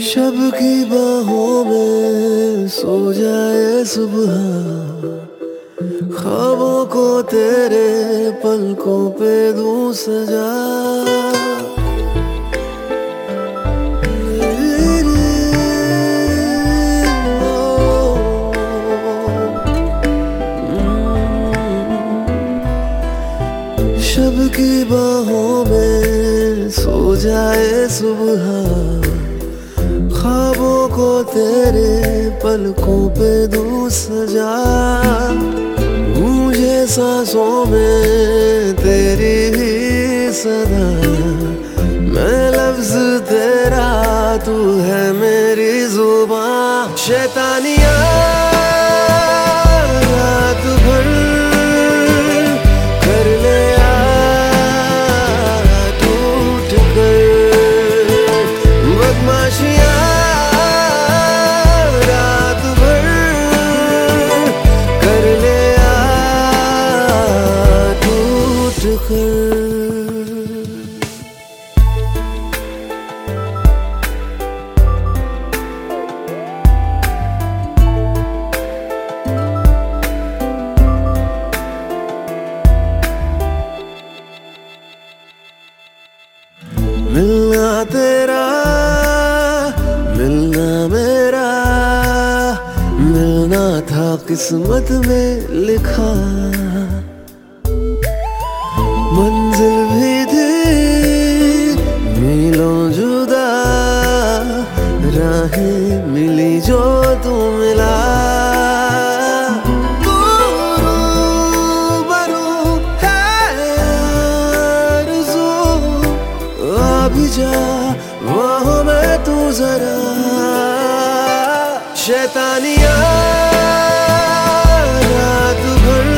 शब की बाहों में सो जाए सुबह, ख्वाबों को तेरे पलकों पे दूं सजा। शब की बाहों में सो जाए सुबह, ख्वाबों को तेरे पलकों पे दूं सजा। गूंजे सांसों में तेरी ही सदा, मैं लफ्ज तेरा, तू है मेरी जुबां। शैतानियाँ रात भर कर ले टूट कर, बदमाशियाँ मिलना तेरा, मिलना मेरा, मिलना था किस्मत में लिखा। मंजिल भी थी मीलों जुदा, राहें मिली जो तू मिला। वहाँ मैं तू जरा, शैतानियाँ रात भर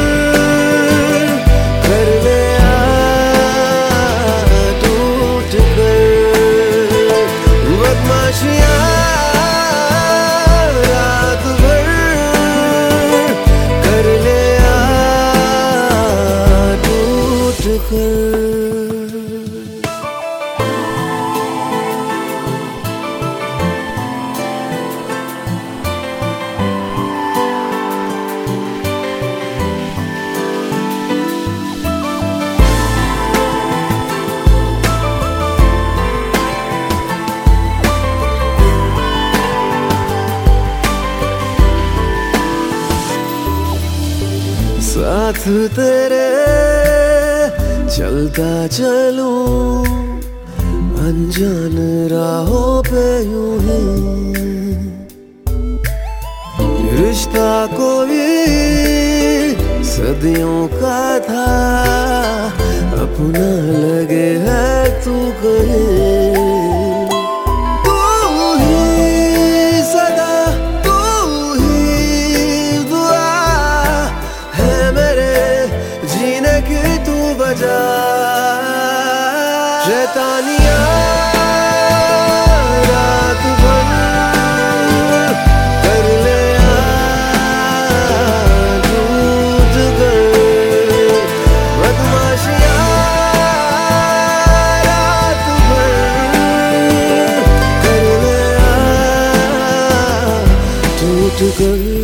कर ले टूट कर, बदमाशियाँ रात भर कर ले टूट कर। साथ तेरे चलता चलूं, अनजान राहों पे यूं ही। रिश्ता कोई सदियों का था, अपना लगे है तू कहीं। शैतानियाँ रात भर कर ले टूट कर, बदमाशियाँ रात भर कर ले टूट कर।